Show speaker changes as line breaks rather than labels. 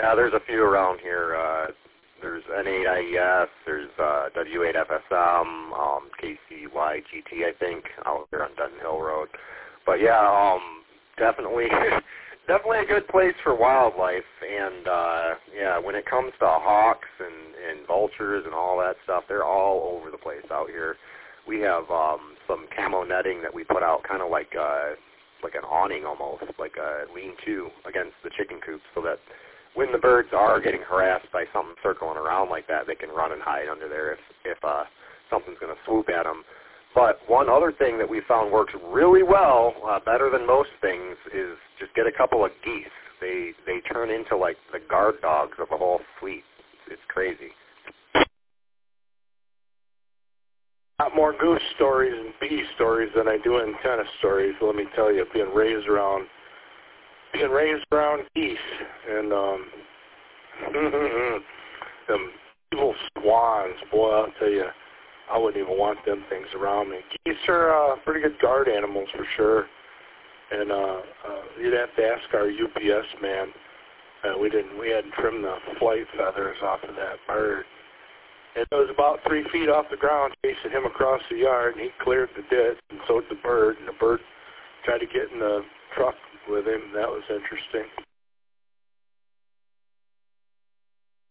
Yeah, there's a few around here. There's N8IES, there's W8FSM, KCYGT, I think, out there on Denton Hill Road. But yeah, definitely, definitely a good place for wildlife. And yeah, when it comes to hawks and vultures and all that stuff, they're all over the place out here. We have some camo netting that we put out, kind of like an awning almost, like a lean-to against the chicken coops, so that when the birds are getting harassed by something circling around like that, they can run and hide under there if something's going to swoop at them. But one other thing that we found works really well, better than most things, is just get a couple of geese. They turn into like the guard dogs of the whole fleet. It's crazy.
A lot more goose stories and bee stories than I do antenna stories. Let me tell you, being raised around geese and them evil swans. Boy, I'll tell you, I wouldn't even want them things around me. Geese are pretty good guard animals for sure. And you'd have to ask our UPS man. We hadn't trimmed the flight feathers off of that bird. And it was about 3 feet off the ground, chasing him across the yard, and he cleared the ditch, and so did the bird. And the bird tried to get in the truck with him. That was interesting.